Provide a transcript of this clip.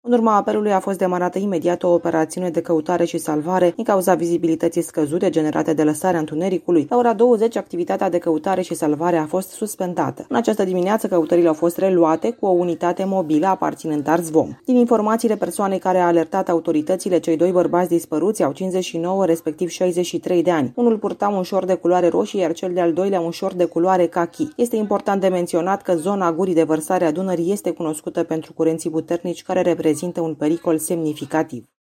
În urma apelului a fost demarată imediat o operațiune de căutare și salvare din cauza vizibilității scăzute generate de lăsarea întunericului. La ora 20, activitatea de căutare și salvare a fost suspendată. În această dimineață, căutările au fost reluate cu o unitate mobilă aparținând Arzvom. Din informațiile persoanei care a alertat autoritățile, cei doi bărbați dispăruți au 59, respectiv 63 de ani. Unul purta un șort de culoare roșie, iar cel de-al doilea un șort de culoare kaki. Este important de menționat că zona gurii de vărsare a Dunării este cunoscută pentru curenții puternici care reprezintă un pericol semnificativ.